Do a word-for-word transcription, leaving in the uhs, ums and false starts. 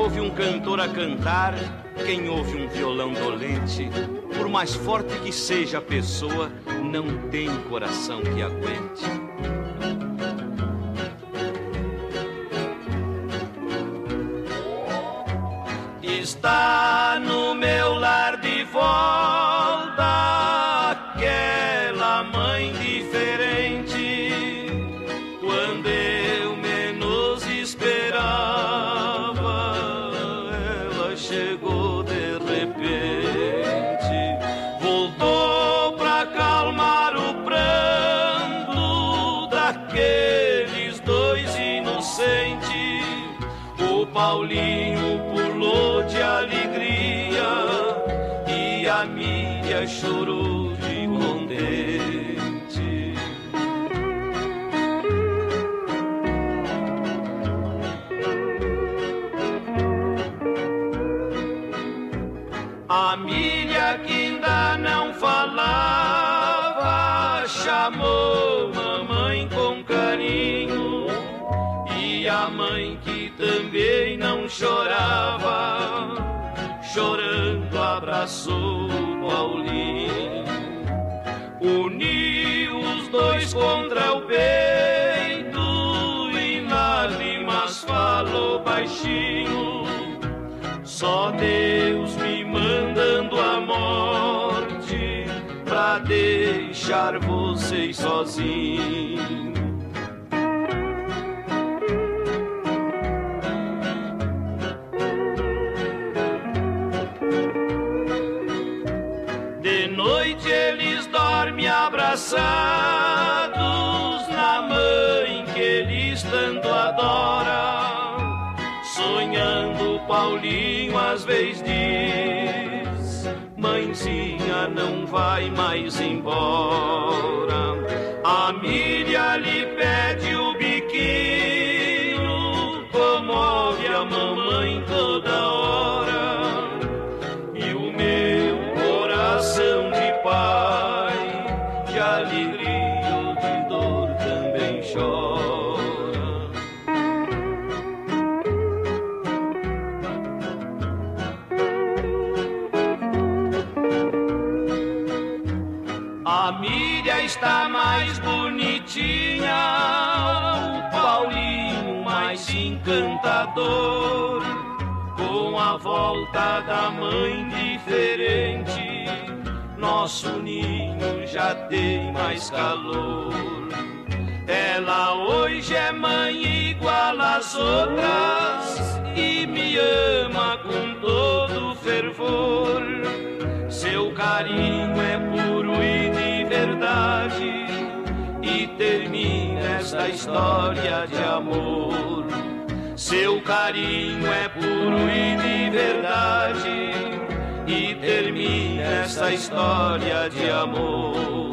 ouve um cantor a cantar, quem ouve um violão dolente, por mais forte que seja a pessoa, não tem coração que aguente. Está no meu lar de volta aquela mãe diferente, quando eu menos esperava, ela chegou de repente, voltou pra acalmar o pranto daqueles dois inocentes. O Paulinho pulou de alegria e a Miriam chorou de contente. A Miriam, que ainda não falava, chamou mamãe com carinho, e a mãe, que também não chorava, chorando abraçou o Paulinho, uniu os dois contra o peito e lágrimas falou baixinho: só Deus me mandando a morte pra deixar vocês sozinhos. Eles dormem abraçados na mãe que eles tanto adoram, sonhando Paulinho às vezes diz: mãezinha, não vai mais embora. A Miriam lhe pede o biquinho, comove a mamãe toda hora, e o meu coração de pai, de alegria ou de dor também chora. A Miriam está mais bonitinha, o Paulinho mais encantador, com a volta da mãe diferente, nosso ninho já tem mais calor. Ela hoje é mãe igual às outras e me ama com todo fervor. Seu carinho é puro e de verdade, e termina esta história de amor. Seu carinho é puro e de verdade, e termina essa história de amor.